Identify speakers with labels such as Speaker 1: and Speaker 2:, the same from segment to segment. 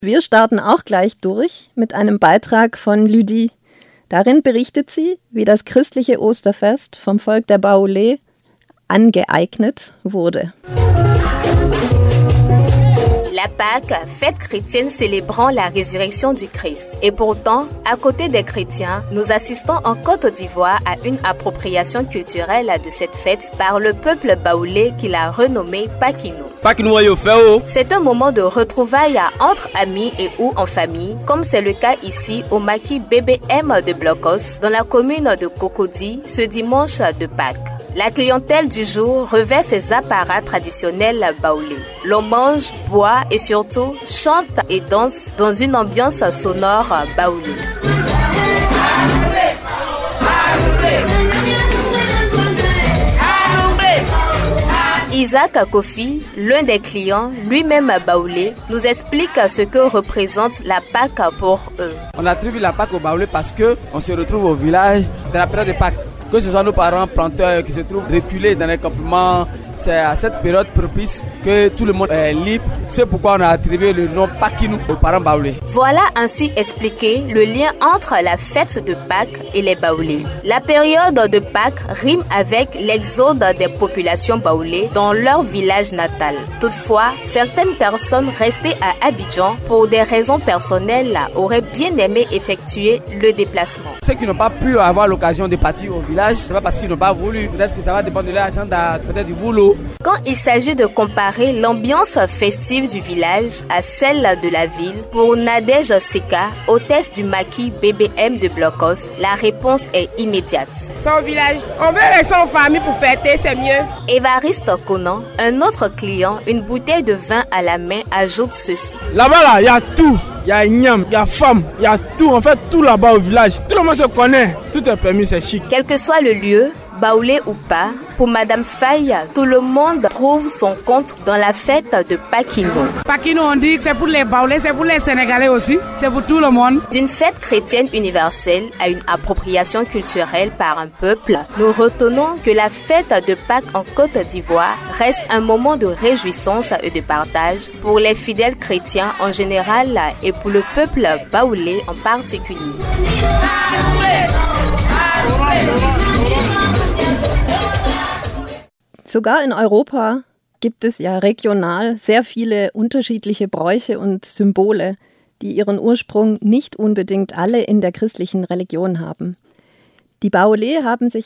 Speaker 1: Wir starten auch gleich durch mit einem Beitrag von Lydie. Darin berichtet sie, wie das christliche Osterfest vom Volk der Baoulé angeeignet wurde.
Speaker 2: La Pâque, fête chrétienne célébrant la résurrection du Christ. Et pourtant, à côté des chrétiens, nous assistons en Côte d'Ivoire à une appropriation culturelle de cette fête par le peuple baoulé qui l'a renommée Pakino. C'est un moment de retrouvailles entre amis et ou en famille, comme c'est le cas ici au maquis BBM de Blocos, dans la commune de Cocody, ce dimanche de Pâques. La clientèle du jour revêt ses apparats traditionnels baoulés. L'on mange, boit et surtout chante et danse dans une ambiance sonore baoulée. Isaac Kofi, l'un des clients, lui-même baoulé, nous explique ce que représente la Pâque pour eux.
Speaker 3: On attribue la Pâque au baoulé parce qu'on se retrouve au village dans la période de Pâques. Que ce soit nos parents planteurs qui se trouvent reculés dans les campements, c'est à cette période propice que tout le monde est libre. C'est pourquoi on a attribué le nom Pakino aux parents baoulés.
Speaker 2: Voilà ainsi expliqué le lien entre la fête de Pâques et les baoulés. La période de Pâques rime avec l'exode des populations baoulées dans leur village natal. Toutefois, certaines personnes restées à Abidjan pour des raisons personnelles auraient bien aimé effectuer le déplacement.
Speaker 3: Ceux qui n'ont pas pu avoir l'occasion de partir au village, c'est pas parce qu'ils n'ont pas voulu. Peut-être que ça va dépendre de leur agenda, peut-être du boulot.
Speaker 2: Quand il s'agit de comparer l'ambiance festive du village à celle de la ville, pour Nadège Seka, hôtesse du maquis BBM de Blocos, la réponse est immédiate.
Speaker 4: C'est au village. On veut rester en famille pour fêter, c'est mieux.
Speaker 2: Évariste Conan, un autre client, une bouteille de vin à la main, ajoute ceci.
Speaker 5: Là-bas, il y a tout. Il y a Ignam, il y a femme, il y a tout. En fait, tout là-bas au village. Tout le monde se connaît. Tout est permis, c'est chic.
Speaker 2: Quel que soit le lieu, baoulé ou pas, pour Madame Faye, tout le monde trouve son compte dans la fête de Pakino.
Speaker 4: Pakino, on dit que c'est pour les baoulés, c'est pour les Sénégalais aussi, c'est pour tout le monde.
Speaker 2: D'une fête chrétienne universelle à une appropriation culturelle par un peuple, nous retenons que la fête de Pâques en Côte d'Ivoire reste un moment de réjouissance et de partage pour les fidèles chrétiens en général et pour le peuple baoulé en particulier.
Speaker 1: Sogar in Europa gibt es ja regional sehr viele unterschiedliche Bräuche und Symbole, die ihren Ursprung nicht unbedingt alle in der christlichen Religion haben. Die Baoulé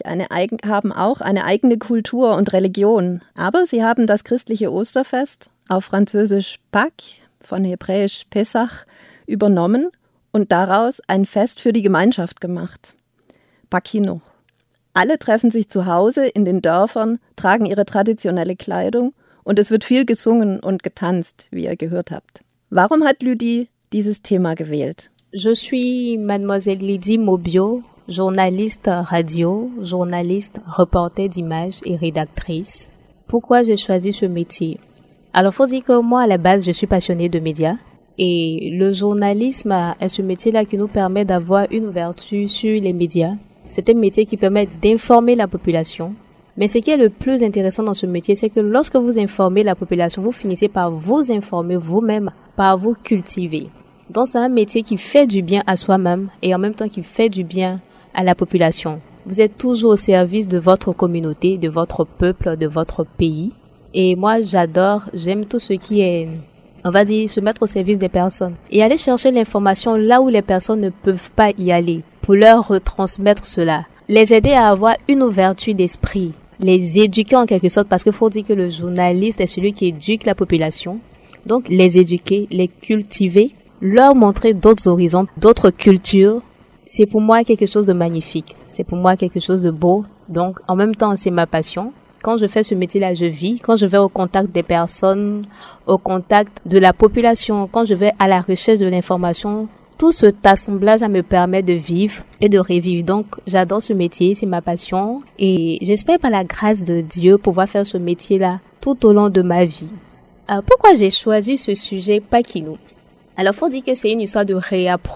Speaker 1: haben auch eine eigene Kultur und Religion, aber sie haben das christliche Osterfest, auf Französisch Pâques, von Hebräisch Pesach, übernommen und daraus ein Fest für die Gemeinschaft gemacht. Pakino. Alle treffen sich zu Hause in den Dörfern, tragen ihre traditionelle Kleidung und es wird viel gesungen und getanzt, wie ihr gehört habt. Warum hat Lydie dieses Thema gewählt?
Speaker 2: Je suis Mademoiselle Lydie Mobio, journaliste radio, journaliste, reporter d'images et rédactrice. Pourquoi j'ai choisi ce métier? Alors, faut dire que moi, à la base, je suis passionnée de médias. Et le journalisme est ce métier-là qui nous permet d'avoir une ouverture sur les médias. C'est un métier qui permet d'informer la population. Mais ce qui est le plus intéressant dans ce métier, c'est que lorsque vous informez la population, vous finissez par vous informer vous-même, par vous cultiver. Donc c'est un métier qui fait du bien à soi-même et en même temps qui fait du bien à la population. Vous êtes toujours au service de votre communauté, de votre peuple, de votre pays. Et moi, j'aime tout ce qui est, on va dire, se mettre au service des personnes. Et aller chercher l'information là où les personnes ne peuvent pas y aller, pour leur retransmettre cela. Les aider à avoir une ouverture d'esprit. Les éduquer en quelque sorte, parce qu'il faut dire que le journaliste est celui qui éduque la population. Donc, les éduquer, les cultiver, leur montrer d'autres horizons, d'autres cultures. C'est pour moi quelque chose de magnifique. C'est pour moi quelque chose de beau. Donc, en même temps, c'est ma passion. Quand je fais ce métier-là, je vis. Quand je vais au contact des personnes, au contact de la population, quand je vais à la recherche de l'information, tout cet assemblage me permet de vivre et de revivre. Donc, j'adore ce métier, c'est ma passion. Et j'espère par la grâce de Dieu pouvoir faire ce métier-là tout au long de ma vie. Pourquoi j'ai choisi ce sujet Pakino? Alors, faut dire que c'est une histoire de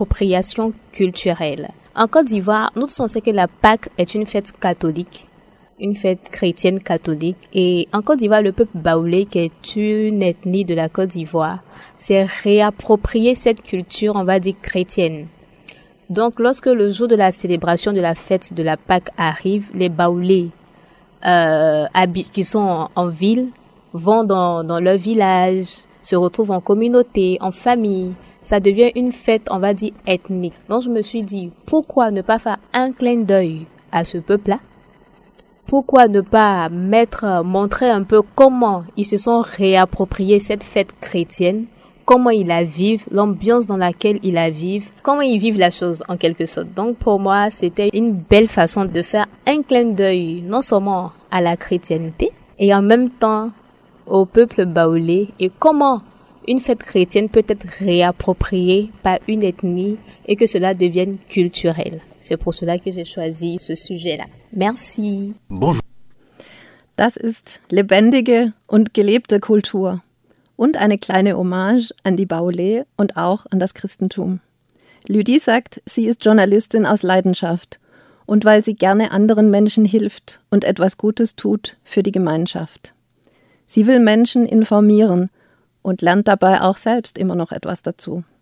Speaker 2: réappropriation culturelle. En Côte d'Ivoire, nous on sait que la Pâque est une fête catholique. une fête chrétienne catholique. Et en Côte d'Ivoire, le peuple baoulé, qui est une ethnie de la Côte d'Ivoire, s'est réapproprié cette culture, on va dire, chrétienne. Donc, lorsque le jour de la célébration de la fête de la Pâque arrive, les baoulés qui sont en ville vont dans leur village, se retrouvent en communauté, en famille. Ça devient une fête, on va dire, ethnique. Donc, je me suis dit, pourquoi ne pas faire un clin d'œil à ce peuple-là? Pourquoi ne pas montrer un peu comment ils se sont réappropriés cette fête chrétienne, comment ils la vivent, l'ambiance dans laquelle ils la vivent, comment ils vivent la chose en quelque sorte. Donc pour moi, c'était une belle façon de faire un clin d'œil non seulement à la chrétienté et en même temps au peuple baoulé et comment une fête chrétienne peut être réappropriée par une ethnie et que cela devienne culturel. C'est pour cela que j'ai choisi ce sujet-là. Merci.
Speaker 6: Bonjour.
Speaker 1: Das ist lebendige und gelebte Kultur und eine kleine Hommage an die Baoulé und auch an das Christentum. Lydie sagt, sie ist Journalistin aus Leidenschaft und weil sie gerne anderen Menschen hilft und etwas Gutes tut für die Gemeinschaft. Sie will Menschen informieren und lernt dabei auch selbst immer noch etwas dazu.